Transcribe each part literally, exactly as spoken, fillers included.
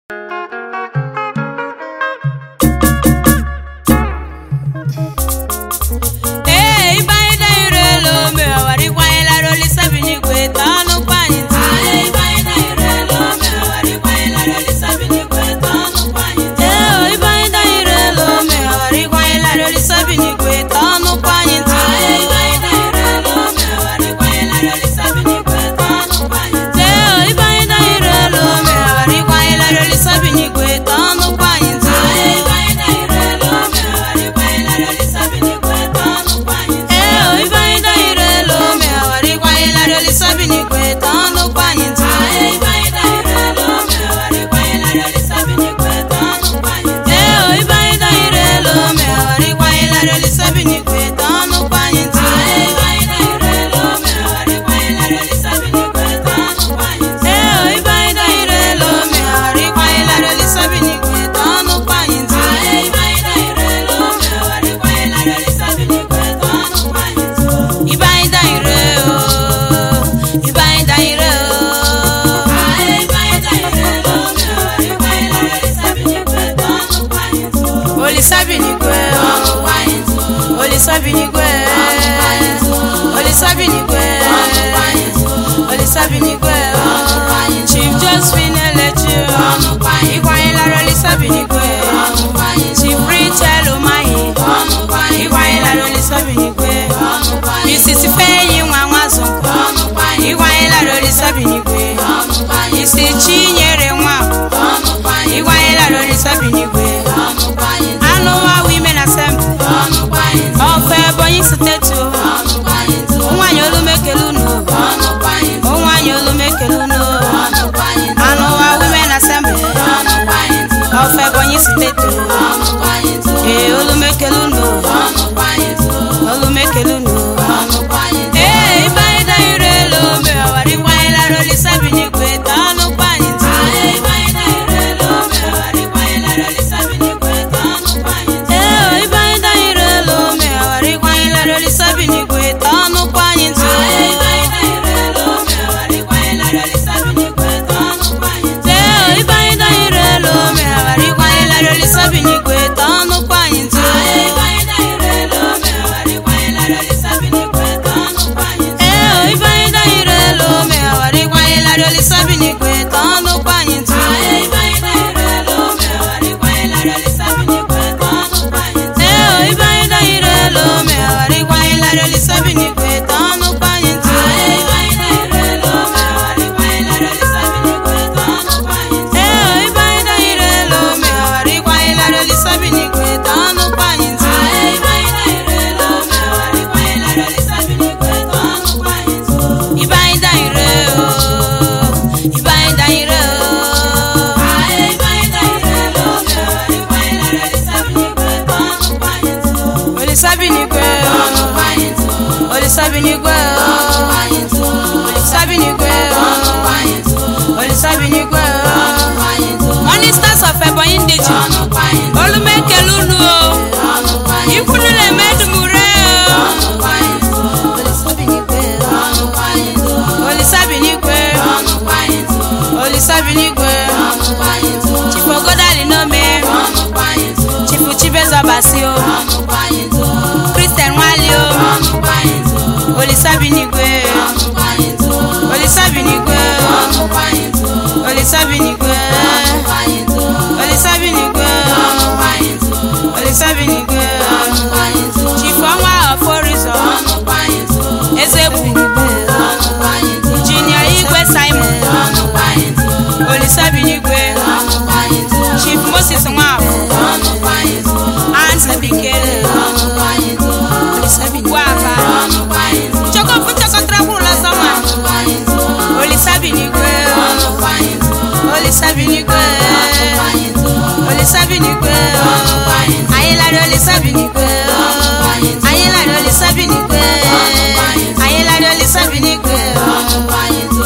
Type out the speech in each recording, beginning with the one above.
Chief Josephine Elechu, Igwanyela Olisa Binigwe, Chief Richard Umahi, Igwanyela Olisa Binigwe, Missus Faye Nwanwazo, Igwanyela Olisa Binigwe, Missus Chinyere Nwa, Igwanyela Olisa Binigwe, Anowa Women Assembly, Ofe Ebonyi State, Onwanyo Mekeluno, Onwanyo Mekeluno, Anowa Women Assembly, Ofe Ebonyi State, Eh Olumekeluno, Olumekeluno, Eh Ibaida Irelo, Me Awari Waila Olisa Binigwe, Tano Panyinti, Eh Ibaida Irelo, Me Awari Waila Olisa Binigwe, Tano Panyinti, Eh Ibaida Irelo, Me Awari Waila Olisa Binigwe, Tano Panyinti, Eh Ibaida Irelo, Me Awari Waila Olisa Binigwe, Tano Panyinti, Eh Ibaida Irelo, Me Awari Waila Olisa Binigwe, Tano Panyinti, Eh Ibaida Irelo, Me Awari Waila Olisa Binigwe, Tano Panyinti, Eh Ibaida Irelo, Me Awari Waila Olisa Binigwe, Tano Panyinti, Eh Ibaida Irelo, Me Awari Waila Olisa Binigwe, Tano Panyinti, Eh Ibaida Irelo, Me Awari Waila Olisa Binigwe, Tano Panyinti, Eh Ibaida Irelo, Me Awari Waila Olisa Binigwe, Tano Panyinti, Eh Ibaida Irelo, Me Awari Waila Olisa Binigwe, Tano Panyinti, Eh Ibaida Irelo, Me Awari Waila Olisa Binigwe, Tano Panyinti, Ibaida Irelo, Ibaida Irelo, Eh Ibaida Irelo, Me Awari Waila Olisa Binigwe, Tano Panyinti, Olisa Binigwe, Tano Panyinti, Olisa Binigwe, Tano Panyinti, Olisa Binigwe, Tano Panyinti, Olisa Binigwe, Tano Panyinti, Ministers of Ebonyi Ndiji, Tano Panyinti, Olumekelunu, Tano Panyinti, Ikunule Medumure, Tano Panyinti, Olisa Binigwe, Tano Panyinti, Olisa Binigwe, Tano Panyinti, Olisa Binigwe, Tano Panyinti, Chief Ogodali Nome, Tano Panyinti, Chief Chibeza Basio, Tano Panyinti, Christian Walio, Tano Panyinti, Olisa Binigwe, Tano Panyinti, Olisa Binigwe, Tano Panyinti, Olisa Binigwe, Tano Panyinti, Olisa Binigwe, Tano Panyinti, Olisa Binigwe, Tano Panyinti, Chief Onwa of Orizo, Tano Panyinti, Ezebu, Tano Panyinti, Junior Igwe Simon, Tano Panyinti, Olisa Binigwe, Tano Panyinti, Chief Moses Nwa, Tano Panyinti, Answer Bikele, Tano Panyinti, Olisa Binigwe, Tano Panyinti, Choko Pucha Kontrahula Sama, Tano Panyinti, Olisa Binigwe, Tano Panyinti, Olisa Binigwe, Tano Panyinti, Olisa Binigwe, Tano Panyinti, Ayela Olisa Binigwe, Tano Panyinti, Ayela Olisa Binigwe, Tano Panyinti, Ayela Olisa Binigwe, Tano Panyinti.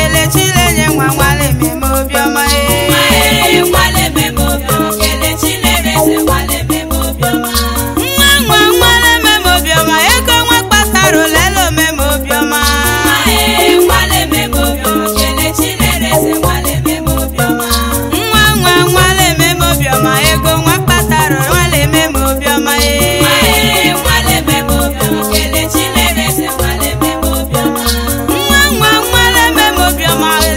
Kelechi lenye nwa nwale meme obiọma e nwale meme obiọma Kelechi lereze nwale meme obiọma nwa nwa nwale meme obiọma ego nwa kpatara lelo meme obiọma nwale meme obiọma Kelechi lereze nwale meme obiọma nwa nwa nwale meme obiọma ego nwa kpatara nwale meme obiọma e nwale meme obiọma Kelechi lereze nwale meme obiọma nwa nwa nwale meme obiọma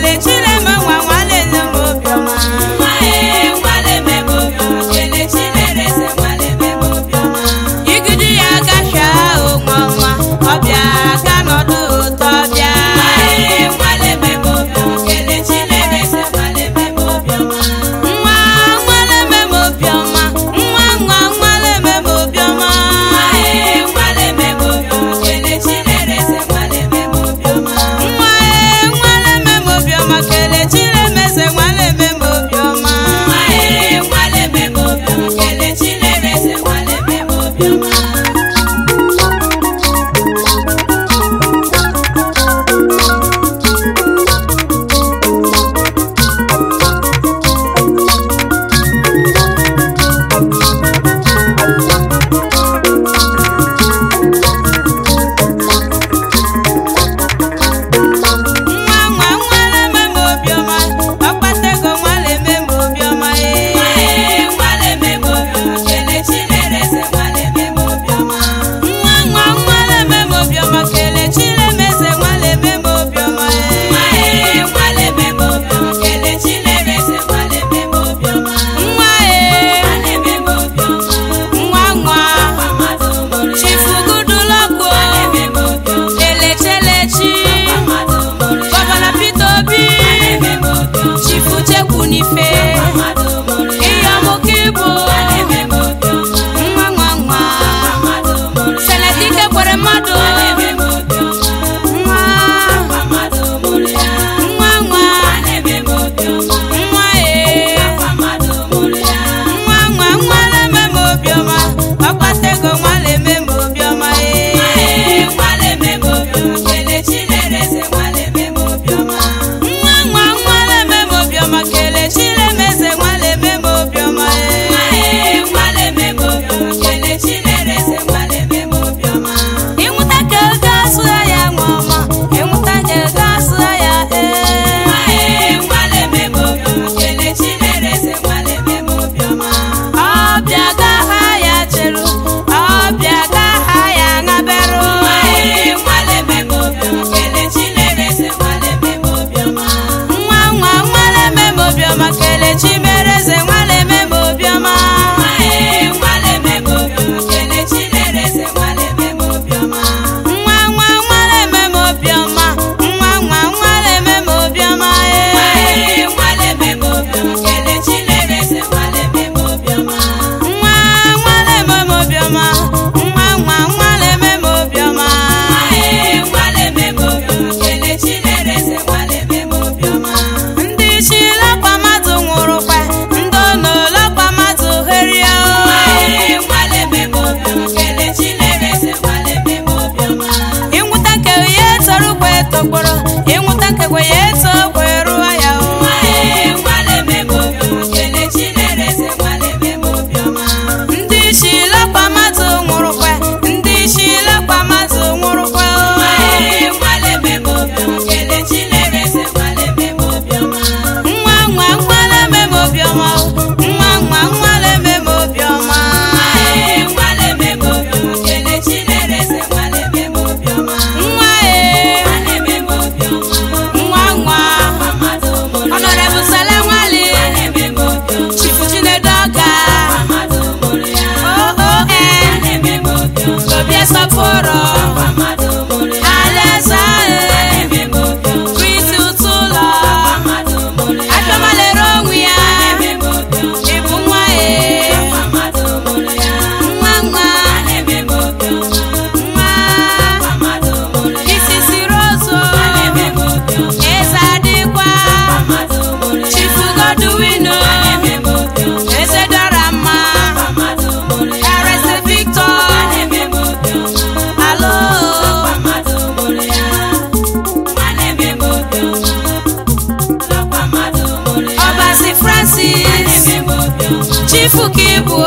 ifu ka ibu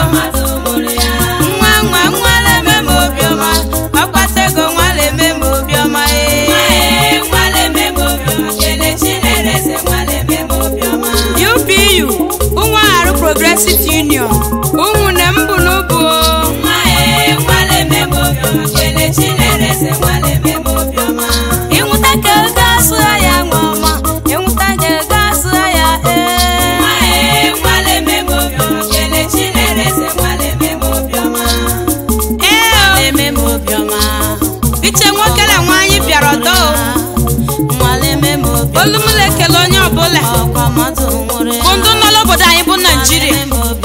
nwa nwa nwale meme obiọma ọkpata ego nwale meme obiọma ee nwale meme obiọma Kelechi na-ereze nwale meme obiọma U P U Ụmụarụ Progressive Union ụmụnne m bụ n'ubu nwa ee nwale meme obiọma Kelechi na-ereze nwale meme obiọma ịnwụta ka ego asụ ya nwa ọma ịnwụta ka ego asụ ya ee nwa ee nwale meme obiọma Kelechi na-ereze nwale meme obiọma ee meme obiọma iche nwoke na nwaanyị bịara ọdọ nwale meme obiọma olumule ekele onye ọbụla bụ ndụ nọ n'obodo anyị bụ Naịjirịa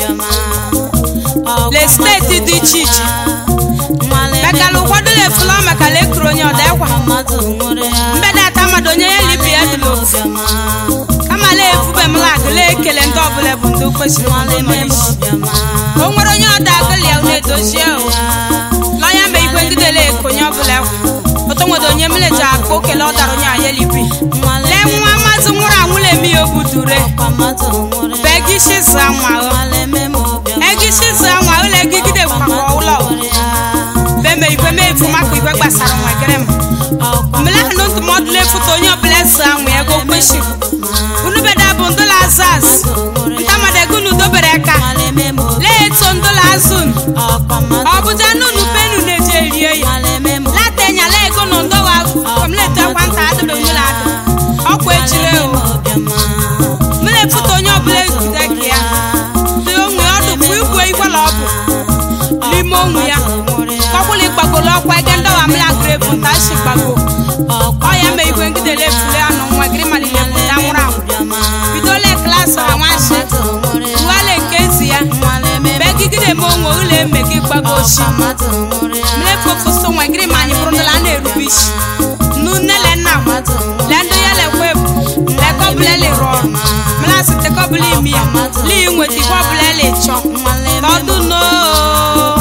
le steeti dị iche iche mekala ụkwado lefula maka lekuru onye ọda ekwa mbede ata mmadụ onye ya libi ya dịla ofu kama la efube m lag la ekele ndị ọbụla bụ ndị kwesịrị o nwere onye ọda agụli ya na-edozie lọya ma igwe ngidele eko onye ọbụla ekwa oto nwede onye mleji akpa okele ọ dara onye anya libi lee nwa mazị nwụrụ anwụla emi ya ogbu dure begishiza nwa egishiza nwa ụlọ egigide kwakwa ụlọ beme igwe mefu maka igwe gbasara nwa gere m mele anụ ndụmọdụ lefuta onye ọbụla eze anwụ ego kweshi unu beda bụ ndola azaz ntamadego n'udobere ka lee eto ndola azun ọ bụja n'unu penu na-eje rie ya lata enyala ego na ndowa kọmleti ekwanta adịbe ndola adị ọkwa ejire o mele futa onye ọbụla egide ka ya dị onwe ọdụ bụ igwe igwela ọ bụ n'ime onwe ya kọkwụli gbagolo ọkwa ege ndọwa mla grepu nta shi gbago ọ ya mee igwe ngidele efule anụ nwa giri malile pụta nwụrụ anwụ bidole klasị ha nwashi nwale nke ezi ya begigide me onwe ụlọ eme gị gbago shi mlefofoso nwa giri ma anyị bụrụ ndụla a na-erube isi nnele nna m lendo ya lekwe lekọbụla lere ọrụ mlasị tekọbụla imi ya li nweta ihe ọbụla ele chọ tọdụ noo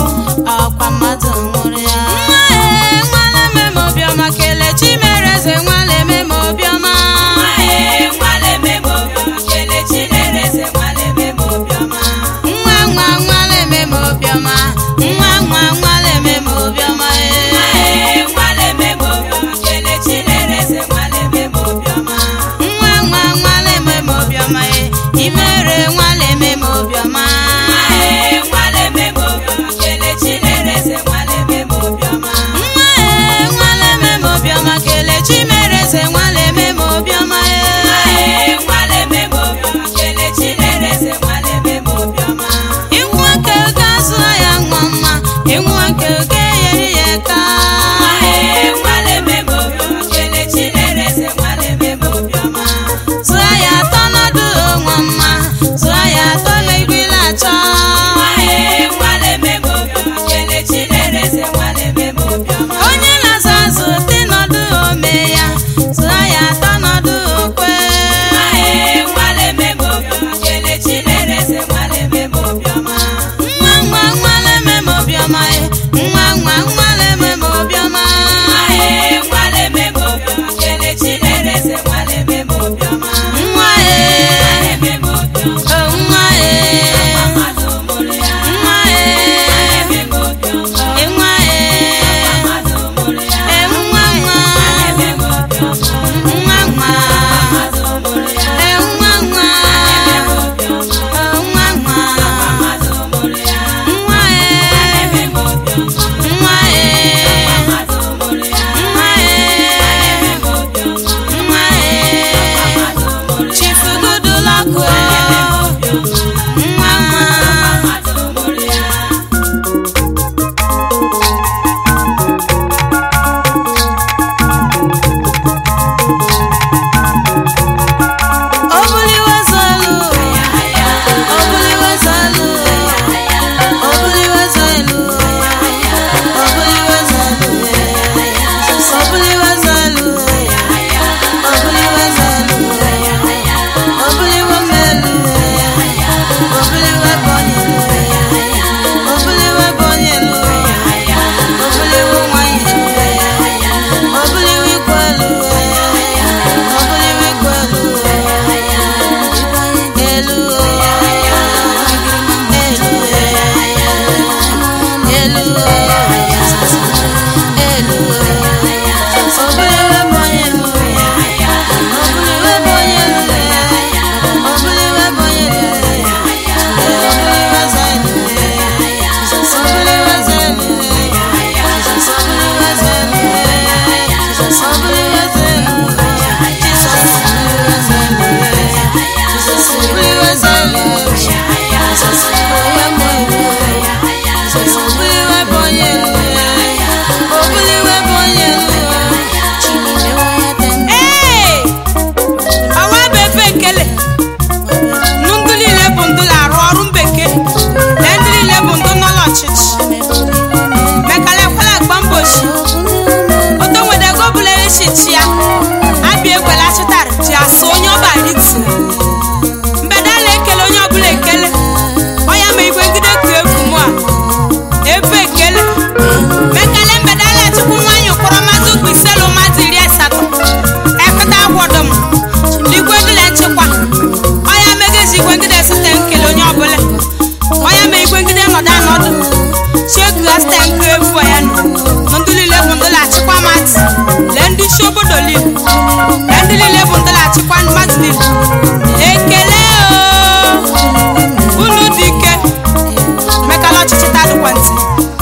Kelechi mereze nwale meme obiọma nwale meme obiọma Kelechi na-ereze nwale meme obiọma nwa nwa nwale meme obiọma nwa nwa nwale meme obiọma nwale meme obiọma Kelechi na-ereze nwale meme obiọma nwa nwa nwale meme obiọma imere nwale meme obiọma dị ekele o unu dị ike mekala ọchịchị tadụkwa ntị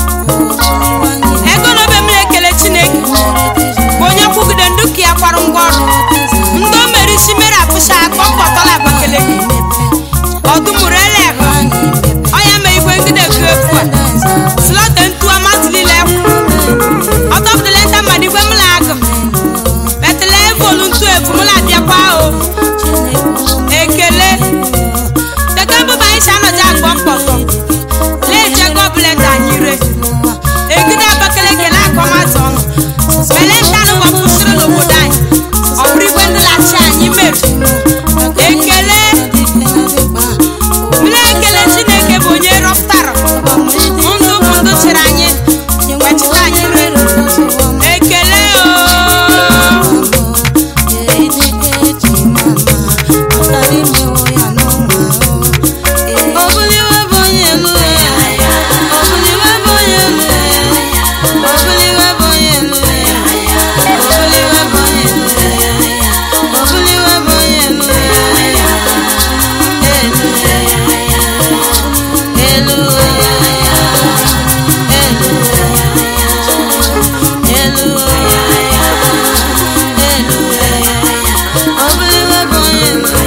ego n'obe m na-ekele Chineke bụ onye kwugide ndụ ka ya kwarụ ngwa ọrụ ndị o mere isi mere apụcha akpọ mkpọtọla agbakele gị ọdụmụrụ ele ọya mee igwe ngide gị efu a slọte ntu amatụlile ekwu ọtọpụtala mmadụ igwe m na-agụ betele evolu ntu efu m na-abịakwa o ekele teke mbụba anyị si anọji agbọ mkpọtọ na-eje gọblet anyị re egide Abakaliki na-akọmatụ ọnụ melentanụ gbapụsịrị n'obodo anyị ọ bụrụ igwe ndị na-achị anyị mere ekele m na-ekele Chineke bụ onye rọpụtara ndụ bụ ndụ chịrị anyị wechita anyị rere ekele Hallelujah.